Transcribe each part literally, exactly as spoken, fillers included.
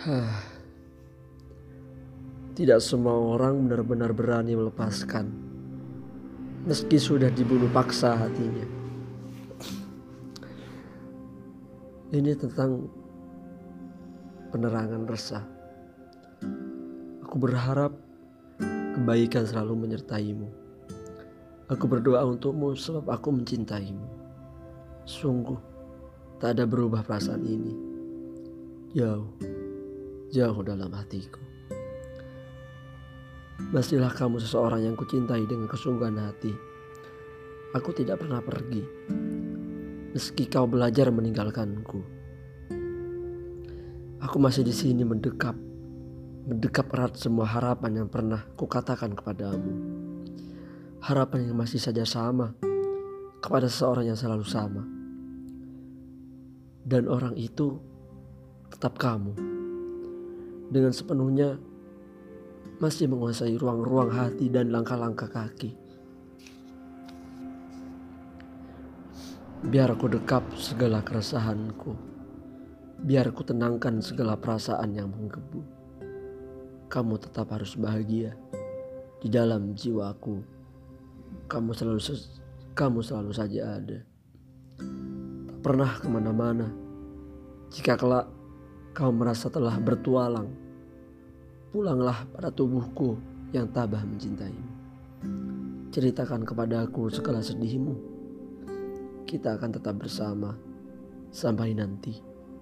Hah, tidak semua orang benar-benar berani melepaskan, meski sudah dibunuh paksa hatinya. Ini tentang penerangan resah. Aku berharap kebaikan selalu menyertaimu. Aku berdoa untukmu sebab aku mencintaimu. Sungguh tak ada berubah perasaan ini. Jauh, jauh dalam hatiku. Masihlah kamu seseorang yang kucintai dengan kesungguhan hati. Aku tidak pernah pergi, meski kau belajar meninggalkanku. Aku masih di sini mendekap, mendekap erat semua harapan yang pernah kukatakan kepadamu. Harapan yang masih saja sama kepada seseorang yang selalu sama. Dan orang itu tetap kamu. Dengan sepenuhnya masih menguasai ruang-ruang hati dan langkah-langkah kaki. Biar aku dekap segala keresahanku. Biar aku tenangkan segala perasaan yang menggebu. Kamu tetap harus bahagia di dalam jiwaku. Kamu selalu kamu selalu saja ada. Tak pernah kemana-mana. Jika kelak kau merasa telah bertualang, pulanglah pada tubuhku yang tabah mencintaimu. Ceritakan kepadaku segala sedihmu. Kita akan tetap bersama sampai nanti.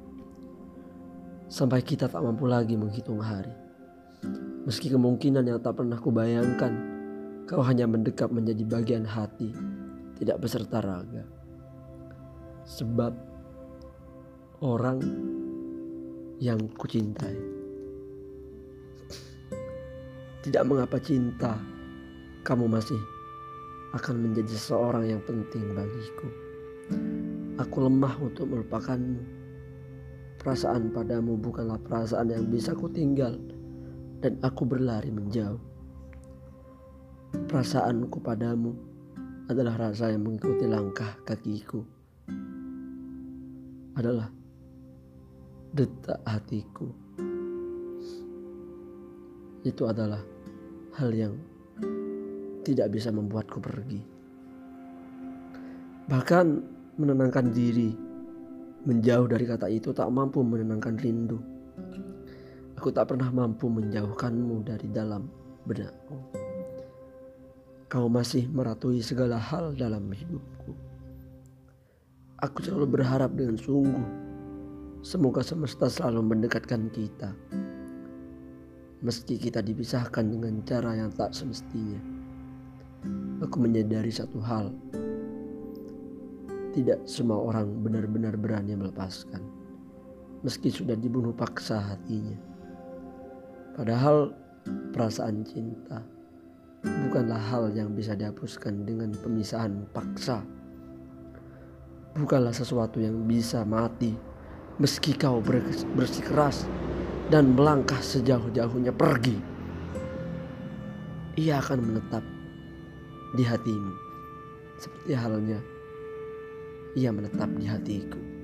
Sampai kita tak mampu lagi menghitung hari. Meski kemungkinan yang tak pernah kubayangkan, kau hanya mendekap menjadi bagian hati, tidak beserta raga. Sebab orang yang kucintai. Tidak mengapa cinta, kamu masih akan menjadi seseorang yang penting bagiku. Aku lemah untuk melupakanmu. Perasaan padamu bukanlah perasaan yang bisa kutinggal, dan aku berlari menjauh. Perasaanku padamu adalah rasa yang mengikuti langkah kakiku. Adalah detak hatiku. Itu adalah hal yang tidak bisa membuatku pergi. Bahkan menenangkan diri, menjauh dari kata itu tak mampu menenangkan rindu. Aku tak pernah mampu menjauhkanmu dari dalam benakku. Kau masih meratui segala hal dalam hidupku. Aku selalu berharap dengan sungguh, semoga semesta selalu mendekatkan kita. Meski kita dipisahkan dengan cara yang tak semestinya. Aku menyadari satu hal. Tidak semua orang benar-benar berani melepaskan. Meski sudah dibunuh paksa hatinya. Padahal perasaan cinta bukanlah hal yang bisa dihapuskan dengan pemisahan paksa. Bukanlah sesuatu yang bisa mati meski kau bersikeras dan melangkah sejauh-jauhnya pergi. Ia akan menetap di hatimu seperti halnya ia menetap di hatiku.